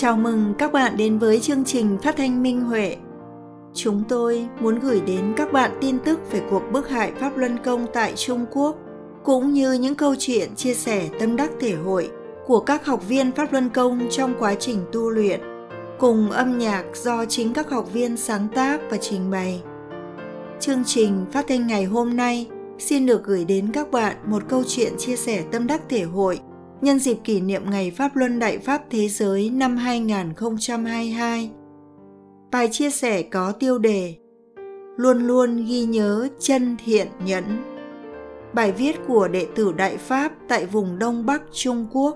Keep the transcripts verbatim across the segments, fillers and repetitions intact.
Chào mừng các bạn đến với chương trình phát thanh Minh Huệ. Chúng tôi muốn gửi đến các bạn tin tức về cuộc bức hại Pháp Luân Công tại Trung Quốc, cũng như những câu chuyện chia sẻ tâm đắc thể hội của các học viên Pháp Luân Công trong quá trình tu luyện, cùng âm nhạc do chính các học viên sáng tác và trình bày. Chương trình phát thanh ngày hôm nay xin được gửi đến các bạn một câu chuyện chia sẻ tâm đắc thể hội nhân dịp kỷ niệm Ngày Pháp Luân Đại Pháp Thế Giới năm hai không hai hai. Bài chia sẻ có tiêu đề Luôn luôn ghi nhớ chân thiện nhẫn. Bài viết của đệ tử Đại Pháp tại vùng Đông Bắc Trung Quốc.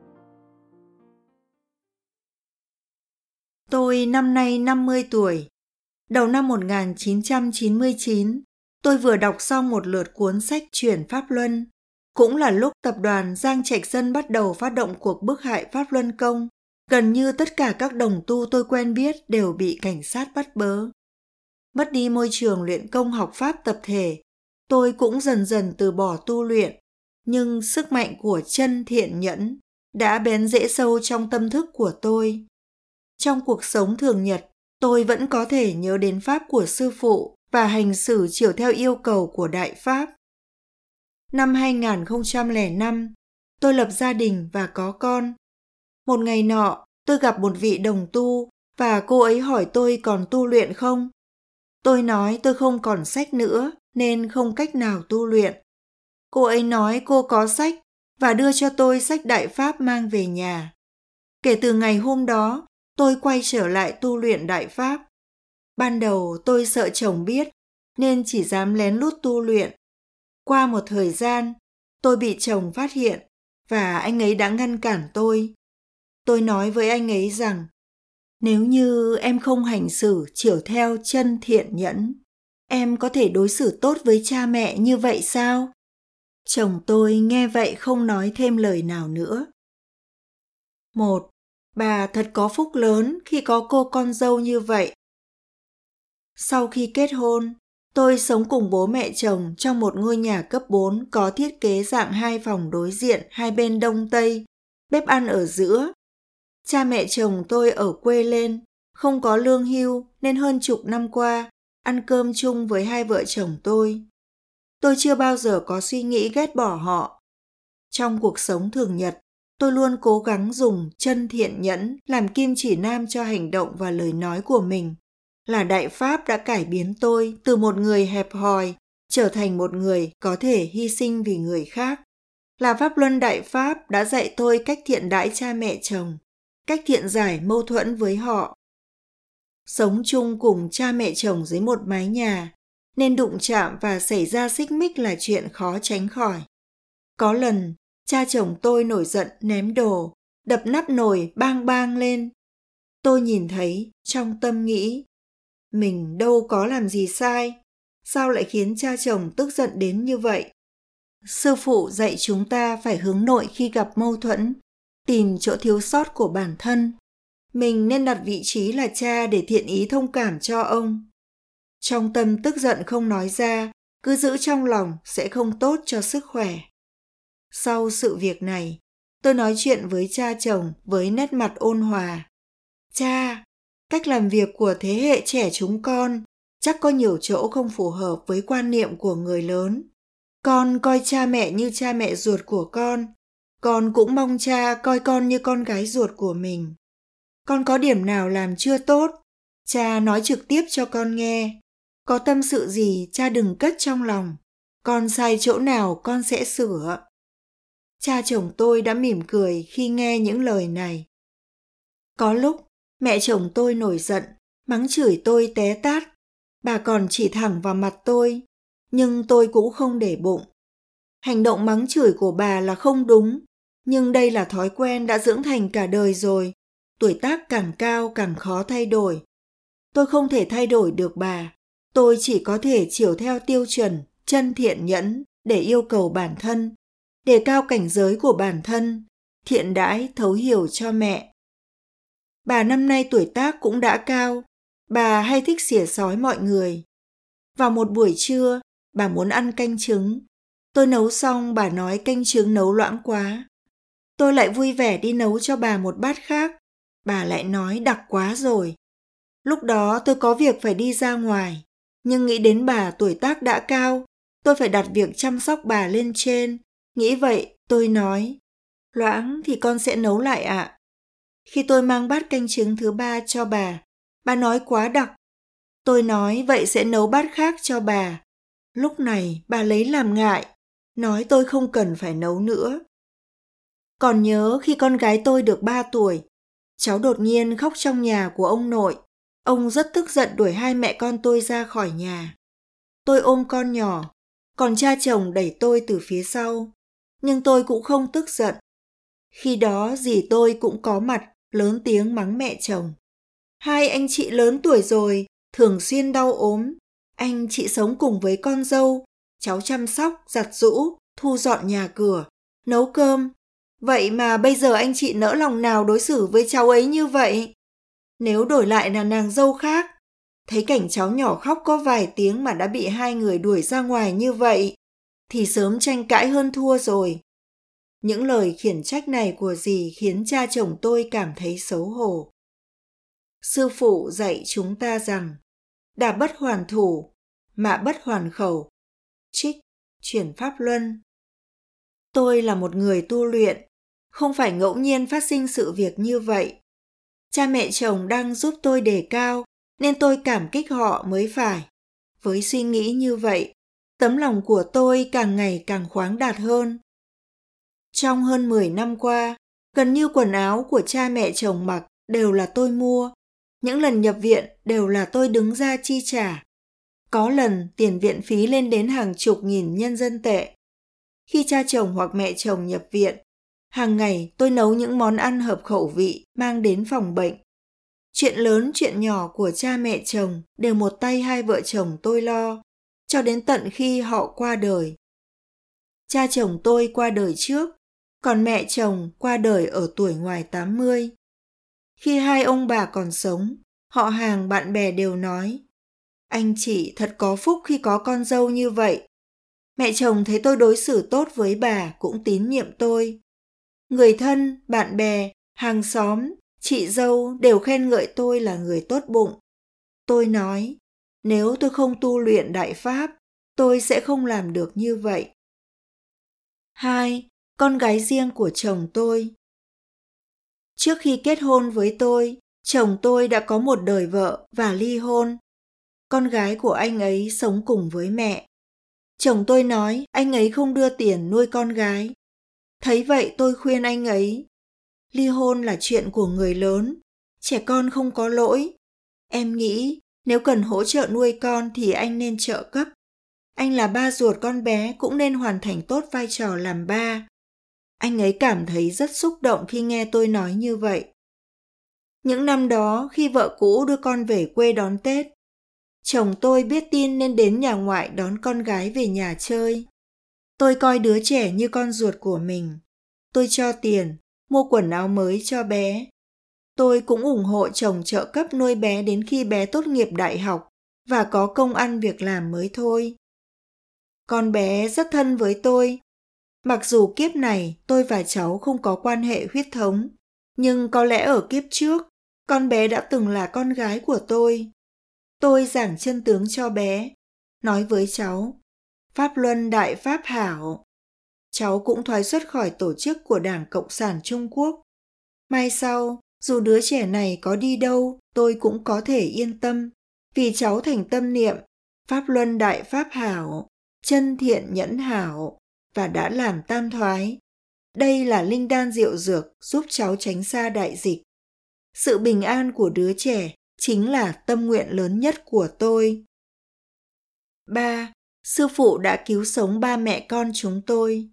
Tôi năm nay năm mươi tuổi. Đầu năm một nghìn chín trăm chín mươi chín, tôi vừa đọc xong một lượt cuốn sách Chuyển Pháp Luân. Cũng là lúc tập đoàn Giang Trạch Dân bắt đầu phát động cuộc bức hại Pháp Luân Công. Gần như tất cả các đồng tu tôi quen biết đều bị cảnh sát bắt bớ. Mất đi môi trường luyện công học Pháp tập thể, tôi cũng dần dần từ bỏ tu luyện. Nhưng sức mạnh của chân thiện nhẫn đã bén rễ sâu trong tâm thức của tôi. Trong cuộc sống thường nhật, tôi vẫn có thể nhớ đến Pháp của Sư Phụ và hành xử chiều theo yêu cầu của Đại Pháp. Năm hai không không năm, tôi lập gia đình và có con. Một ngày nọ, tôi gặp một vị đồng tu và cô ấy hỏi tôi còn tu luyện không. Tôi nói tôi không còn sách nữa nên không cách nào tu luyện. Cô ấy nói cô có sách và đưa cho tôi sách Đại Pháp mang về nhà. Kể từ ngày hôm đó, tôi quay trở lại tu luyện Đại Pháp. Ban đầu tôi sợ chồng biết nên chỉ dám lén lút tu luyện. Qua một thời gian, tôi bị chồng phát hiện và anh ấy đã ngăn cản tôi. Tôi nói với anh ấy rằng, nếu như em không hành xử chiều theo chân thiện nhẫn, em có thể đối xử tốt với cha mẹ như vậy sao? Chồng tôi nghe vậy không nói thêm lời nào nữa. Một, bà thật có phúc lớn khi có cô con dâu như vậy. Sau khi kết hôn, tôi sống cùng bố mẹ chồng trong một ngôi nhà cấp bốn có thiết kế dạng hai phòng đối diện hai bên đông tây, bếp ăn ở giữa. Cha mẹ chồng tôi ở quê lên, không có lương hưu nên hơn chục năm qua ăn cơm chung với hai vợ chồng tôi. Tôi chưa bao giờ có suy nghĩ ghét bỏ họ. Trong cuộc sống thường nhật, tôi luôn cố gắng dùng chân thiện nhẫn làm kim chỉ nam cho hành động và lời nói của mình. Là Đại Pháp đã cải biến tôi từ một người hẹp hòi trở thành một người có thể hy sinh vì người khác. Là Pháp Luân Đại Pháp đã dạy tôi cách thiện đãi cha mẹ chồng, cách thiện giải mâu thuẫn với họ. Sống chung cùng cha mẹ chồng dưới một mái nhà, nên đụng chạm và xảy ra xích mích là chuyện khó tránh khỏi. Có lần, cha chồng tôi nổi giận ném đồ, đập nắp nồi bang bang lên. Tôi nhìn thấy, trong tâm nghĩ, mình đâu có làm gì sai, sao lại khiến cha chồng tức giận đến như vậy? Sư phụ dạy chúng ta phải hướng nội khi gặp mâu thuẫn, tìm chỗ thiếu sót của bản thân. Mình nên đặt vị trí là cha để thiện ý thông cảm cho ông. Trong tâm tức giận không nói ra, cứ giữ trong lòng sẽ không tốt cho sức khỏe. Sau sự việc này, tôi nói chuyện với cha chồng với nét mặt ôn hòa. Cha, cách làm việc của thế hệ trẻ chúng con chắc có nhiều chỗ không phù hợp với quan niệm của người lớn. Con coi cha mẹ như cha mẹ ruột của con. Con cũng mong cha coi con như con gái ruột của mình. Con có điểm nào làm chưa tốt, cha nói trực tiếp cho con nghe. Có tâm sự gì cha đừng cất trong lòng. Con sai chỗ nào con sẽ sửa. Cha chồng tôi đã mỉm cười khi nghe những lời này. Có lúc, mẹ chồng tôi nổi giận, mắng chửi tôi té tát. Bà còn chỉ thẳng vào mặt tôi, nhưng tôi cũng không để bụng. Hành động mắng chửi của bà là không đúng, nhưng đây là thói quen đã dưỡng thành cả đời rồi. Tuổi tác càng cao càng khó thay đổi. Tôi không thể thay đổi được bà. Tôi chỉ có thể chiều theo tiêu chuẩn, chân thiện nhẫn để yêu cầu bản thân, đề cao cảnh giới của bản thân, thiện đãi thấu hiểu cho mẹ. Bà năm nay tuổi tác cũng đã cao, bà hay thích xỉa xói mọi người. Vào một buổi trưa, bà muốn ăn canh trứng. Tôi nấu xong bà nói canh trứng nấu loãng quá. Tôi lại vui vẻ đi nấu cho bà một bát khác. Bà lại nói đặc quá rồi. Lúc đó tôi có việc phải đi ra ngoài, nhưng nghĩ đến bà tuổi tác đã cao, tôi phải đặt việc chăm sóc bà lên trên. Nghĩ vậy, tôi nói, Loãng thì con sẽ nấu lại ạ. Khi tôi mang bát canh trứng thứ ba cho bà, bà nói quá đặc. Tôi nói vậy sẽ nấu bát khác cho bà. Lúc này bà lấy làm ngại, nói tôi không cần phải nấu nữa. Còn nhớ khi con gái tôi được ba tuổi, cháu đột nhiên khóc trong nhà của ông nội. Ông rất tức giận đuổi hai mẹ con tôi ra khỏi nhà. Tôi ôm con nhỏ, còn cha chồng đẩy tôi từ phía sau. Nhưng tôi cũng không tức giận. Khi đó dì tôi cũng có mặt, lớn tiếng mắng mẹ chồng. Hai anh chị lớn tuổi rồi, thường xuyên đau ốm. Anh chị sống cùng với con dâu, cháu chăm sóc, giặt giũ, thu dọn nhà cửa, nấu cơm. Vậy mà bây giờ anh chị nỡ lòng nào đối xử với cháu ấy như vậy? Nếu đổi lại là nàng dâu khác, thấy cảnh cháu nhỏ khóc có vài tiếng mà đã bị hai người đuổi ra ngoài như vậy, thì sớm tranh cãi hơn thua rồi. Những lời khiển trách này của dì khiến cha chồng tôi cảm thấy xấu hổ. Sư phụ dạy chúng ta rằng, đả bất hoàn thủ, mạ bất hoàn khẩu. Trích, chuyển Pháp Luân. Tôi là một người tu luyện, không phải ngẫu nhiên phát sinh sự việc như vậy. Cha mẹ chồng đang giúp tôi đề cao, nên tôi cảm kích họ mới phải. Với suy nghĩ như vậy, tấm lòng của tôi càng ngày càng khoáng đạt hơn. Trong hơn mười năm qua, gần như quần áo của cha mẹ chồng mặc đều là tôi mua. Những lần nhập viện đều là tôi đứng ra chi trả. Có lần tiền viện phí lên đến hàng chục nghìn nhân dân tệ. Khi cha chồng hoặc mẹ chồng nhập viện, hàng ngày tôi nấu những món ăn hợp khẩu vị mang đến phòng bệnh. Chuyện lớn chuyện nhỏ của cha mẹ chồng đều một tay hai vợ chồng tôi lo, cho đến tận khi họ qua đời. Cha chồng tôi qua đời trước, còn mẹ chồng qua đời ở tuổi ngoài tám mươi. Khi hai ông bà còn sống, họ hàng bạn bè đều nói, anh chị thật có phúc khi có con dâu như vậy. Mẹ chồng thấy tôi đối xử tốt với bà cũng tín nhiệm tôi. Người thân, bạn bè, hàng xóm, chị dâu đều khen ngợi tôi là người tốt bụng. Tôi nói, nếu tôi không tu luyện đại pháp, tôi sẽ không làm được như vậy. Hai, con gái riêng của chồng tôi. Trước khi kết hôn với tôi, chồng tôi đã có một đời vợ và ly hôn. Con gái của anh ấy sống cùng với mẹ. Chồng tôi nói anh ấy không đưa tiền nuôi con gái. Thấy vậy tôi khuyên anh ấy, ly hôn là chuyện của người lớn, trẻ con không có lỗi. Em nghĩ nếu cần hỗ trợ nuôi con thì anh nên trợ cấp. Anh là ba ruột con bé cũng nên hoàn thành tốt vai trò làm ba. Anh ấy cảm thấy rất xúc động khi nghe tôi nói như vậy. Những năm đó khi vợ cũ đưa con về quê đón Tết, chồng tôi biết tin nên đến nhà ngoại đón con gái về nhà chơi. Tôi coi đứa trẻ như con ruột của mình. Tôi cho tiền, mua quần áo mới cho bé. Tôi cũng ủng hộ chồng trợ cấp nuôi bé đến khi bé tốt nghiệp đại học và có công ăn việc làm mới thôi. Con bé rất thân với tôi. Mặc dù kiếp này tôi và cháu không có quan hệ huyết thống, nhưng có lẽ ở kiếp trước, con bé đã từng là con gái của tôi. Tôi giảng chân tướng cho bé, nói với cháu, Pháp Luân Đại Pháp Hảo. Cháu cũng thoái xuất khỏi tổ chức của Đảng Cộng sản Trung Quốc. Mai sau, dù đứa trẻ này có đi đâu, tôi cũng có thể yên tâm, vì cháu thành tâm niệm, Pháp Luân Đại Pháp Hảo, chân thiện nhẫn hảo, và đã làm tam thoái. Đây là linh đan diệu dược giúp cháu tránh xa đại dịch. Sự bình an của đứa trẻ chính là tâm nguyện lớn nhất của tôi. ba. Sư phụ đã cứu sống ba mẹ con chúng tôi.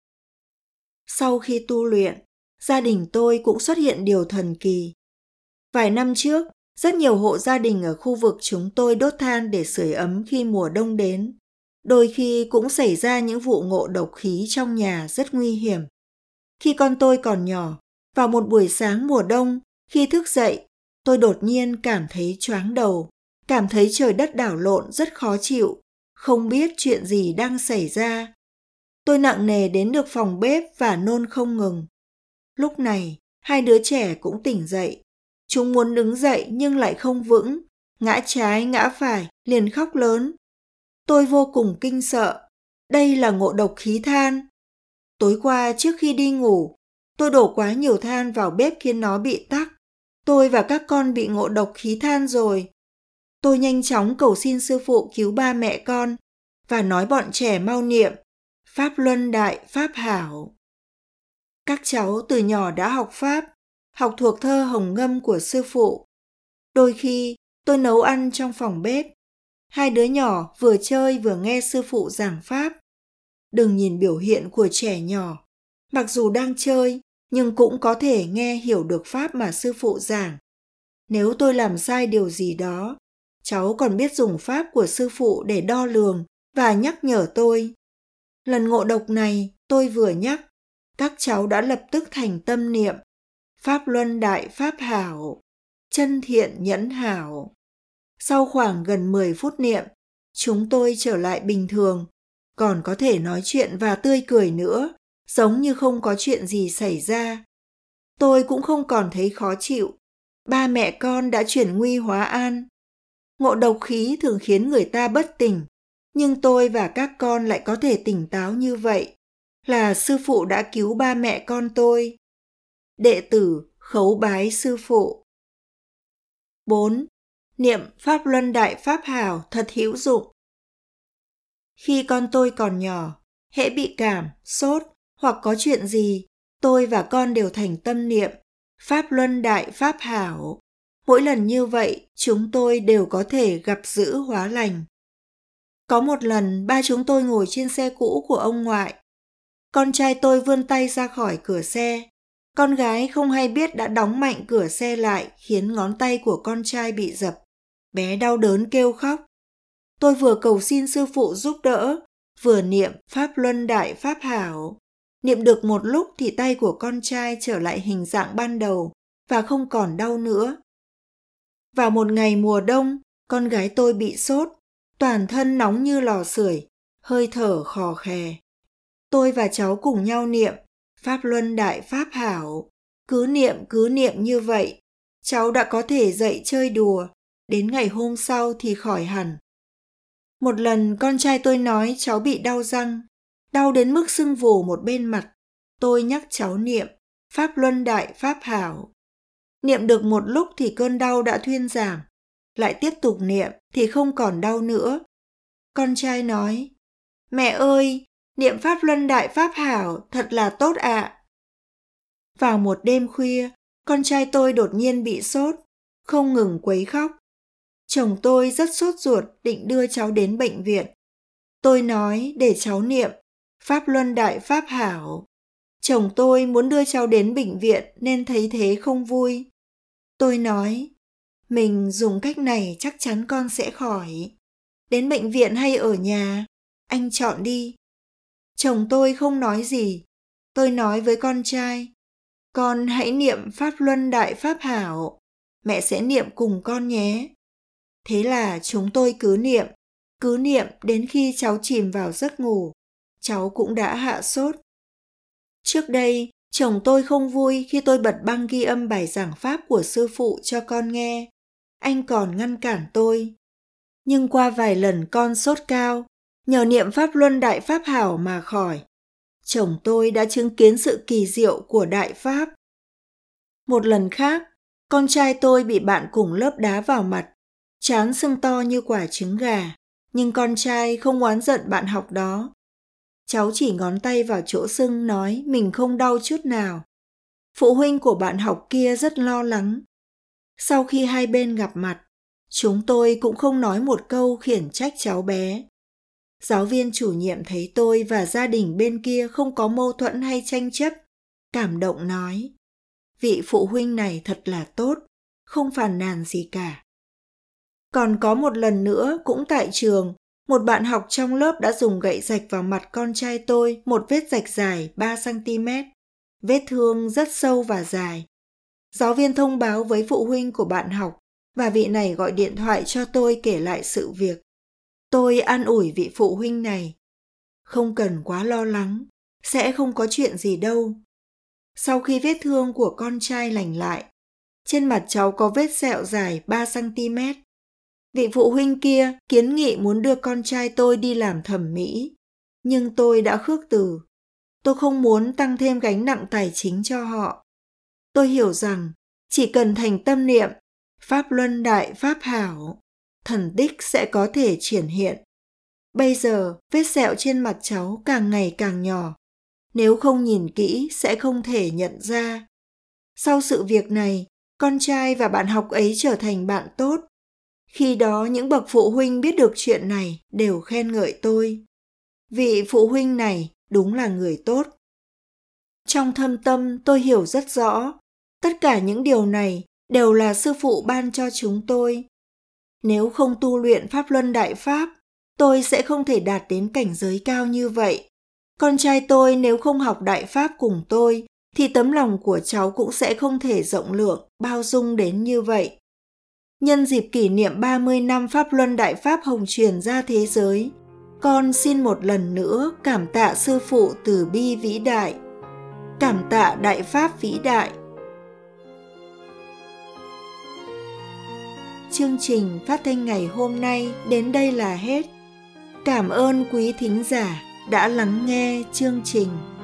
Sau khi tu luyện, gia đình tôi cũng xuất hiện điều thần kỳ. Vài năm trước, rất nhiều hộ gia đình ở khu vực chúng tôi đốt than để sưởi ấm khi mùa đông đến. Đôi khi cũng xảy ra những vụ ngộ độc khí trong nhà rất nguy hiểm. Khi con tôi còn nhỏ, vào một buổi sáng mùa đông, khi thức dậy, tôi đột nhiên cảm thấy choáng đầu, cảm thấy trời đất đảo lộn rất khó chịu, không biết chuyện gì đang xảy ra. Tôi nặng nề đến được phòng bếp và nôn không ngừng. Lúc này, hai đứa trẻ cũng tỉnh dậy. Chúng muốn đứng dậy nhưng lại không vững, ngã trái ngã phải, liền khóc lớn. Tôi vô cùng kinh sợ. Đây là ngộ độc khí than. Tối qua trước khi đi ngủ, tôi đổ quá nhiều than vào bếp khiến nó bị tắc. Tôi và các con bị ngộ độc khí than rồi. Tôi nhanh chóng cầu xin sư phụ cứu ba mẹ con và nói bọn trẻ mau niệm Pháp Luân Đại Pháp Hảo. Các cháu từ nhỏ đã học Pháp, học thuộc thơ Hồng Ngâm của sư phụ. Đôi khi tôi nấu ăn trong phòng bếp. Hai đứa nhỏ vừa chơi vừa nghe sư phụ giảng Pháp. Đừng nhìn biểu hiện của trẻ nhỏ. Mặc dù đang chơi, nhưng cũng có thể nghe hiểu được Pháp mà sư phụ giảng. Nếu tôi làm sai điều gì đó, cháu còn biết dùng Pháp của sư phụ để đo lường và nhắc nhở tôi. Lần ngộ độc này tôi vừa nhắc, các cháu đã lập tức thành tâm niệm Pháp Luân Đại Pháp Hảo, chân thiện nhẫn hảo. Sau khoảng gần mười phút niệm, chúng tôi trở lại bình thường, còn có thể nói chuyện và tươi cười nữa, giống như không có chuyện gì xảy ra. Tôi cũng không còn thấy khó chịu. Ba mẹ con đã chuyển nguy hóa an. Ngộ độc khí thường khiến người ta bất tỉnh, nhưng tôi và các con lại có thể tỉnh táo như vậy, là sư phụ đã cứu ba mẹ con tôi. Đệ tử khấu bái sư phụ. bốn. Niệm Pháp Luân Đại Pháp Hảo thật hữu dụng. Khi con tôi còn nhỏ, hễ bị cảm, sốt hoặc có chuyện gì, tôi và con đều thành tâm niệm Pháp Luân Đại Pháp Hảo. Mỗi lần như vậy, chúng tôi đều có thể gặp dữ hóa lành. Có một lần, ba chúng tôi ngồi trên xe cũ của ông ngoại. Con trai tôi vươn tay ra khỏi cửa xe. Con gái không hay biết đã đóng mạnh cửa xe lại, khiến ngón tay của con trai bị dập. Bé đau đớn kêu khóc. Tôi vừa cầu xin sư phụ giúp đỡ, vừa niệm Pháp Luân Đại Pháp Hảo. Niệm được một lúc thì tay của con trai trở lại hình dạng ban đầu và không còn đau nữa. Vào một ngày mùa đông, con gái tôi bị sốt, toàn thân nóng như lò sưởi, hơi thở khò khè. Tôi và cháu cùng nhau niệm Pháp Luân Đại Pháp Hảo. Cứ niệm cứ niệm như vậy, cháu đã có thể dậy chơi đùa, đến ngày hôm sau thì khỏi hẳn. Một lần con trai tôi nói cháu bị đau răng, đau đến mức sưng vù một bên mặt. Tôi nhắc cháu niệm Pháp Luân Đại Pháp Hảo. Niệm được một lúc thì cơn đau đã thuyên giảm, lại tiếp tục niệm thì không còn đau nữa. Con trai nói, mẹ ơi, niệm Pháp Luân Đại Pháp Hảo thật là tốt ạ. Vào một đêm khuya, con trai tôi đột nhiên bị sốt, không ngừng quấy khóc. Chồng tôi rất sốt ruột định đưa cháu đến bệnh viện. Tôi nói để cháu niệm Pháp Luân Đại Pháp Hảo. Chồng tôi muốn đưa cháu đến bệnh viện nên thấy thế không vui. Tôi nói, mình dùng cách này chắc chắn con sẽ khỏi. Đến bệnh viện hay ở nhà? Anh chọn đi. Chồng tôi không nói gì. Tôi nói với con trai, con hãy niệm Pháp Luân Đại Pháp Hảo. Mẹ sẽ niệm cùng con nhé. Thế là chúng tôi cứ niệm, cứ niệm đến khi cháu chìm vào giấc ngủ. Cháu cũng đã hạ sốt. Trước đây, chồng tôi không vui khi tôi bật băng ghi âm bài giảng Pháp của sư phụ cho con nghe. Anh còn ngăn cản tôi. Nhưng qua vài lần con sốt cao, nhờ niệm Pháp Luân Đại Pháp Hảo mà khỏi. Chồng tôi đã chứng kiến sự kỳ diệu của Đại Pháp. Một lần khác, con trai tôi bị bạn cùng lớp đá vào mặt, trán sưng to như quả trứng gà, nhưng con trai không oán giận bạn học đó. Cháu chỉ ngón tay vào chỗ sưng nói mình không đau chút nào. Phụ huynh của bạn học kia rất lo lắng. Sau khi hai bên gặp mặt, chúng tôi cũng không nói một câu khiển trách cháu bé. Giáo viên chủ nhiệm thấy tôi và gia đình bên kia không có mâu thuẫn hay tranh chấp, cảm động nói, vị phụ huynh này thật là tốt, không phàn nàn gì cả. Còn có một lần nữa cũng tại trường, một bạn học trong lớp đã dùng gậy rạch vào mặt con trai tôi một vết rạch dài ba xăng-ti-mét. Vết thương rất sâu và dài. Giáo viên thông báo với phụ huynh của bạn học và vị này gọi điện thoại cho tôi kể lại sự việc. Tôi an ủi vị phụ huynh này. Không cần quá lo lắng, sẽ không có chuyện gì đâu. Sau khi vết thương của con trai lành lại, Trên mặt cháu có vết sẹo dài ba xăng ti mét. Vị phụ huynh kia kiến nghị muốn đưa con trai tôi đi làm thẩm mỹ, nhưng tôi đã khước từ. Tôi không muốn tăng thêm gánh nặng tài chính cho họ. Tôi hiểu rằng chỉ cần thành tâm niệm Pháp Luân Đại Pháp Hảo, thần tích sẽ có thể triển hiện. Bây giờ vết sẹo trên mặt cháu càng ngày càng nhỏ. Nếu không nhìn kỹ sẽ không thể nhận ra. Sau sự việc này, con trai và bạn học ấy trở thành bạn tốt. Khi đó những bậc phụ huynh biết được chuyện này đều khen ngợi tôi. Vị phụ huynh này đúng là người tốt. Trong thâm tâm tôi hiểu rất rõ, tất cả những điều này đều là sư phụ ban cho chúng tôi. Nếu không tu luyện Pháp Luân Đại Pháp, tôi sẽ không thể đạt đến cảnh giới cao như vậy. Con trai tôi nếu không học Đại Pháp cùng tôi, thì tấm lòng của cháu cũng sẽ không thể rộng lượng, bao dung đến như vậy. Nhân dịp kỷ niệm ba mươi năm Pháp Luân Đại Pháp hồng truyền ra thế giới, con xin một lần nữa cảm tạ sư phụ từ bi vĩ đại, cảm tạ Đại Pháp vĩ đại. Chương trình phát thanh ngày hôm nay đến đây là hết. Cảm ơn quý thính giả đã lắng nghe chương trình.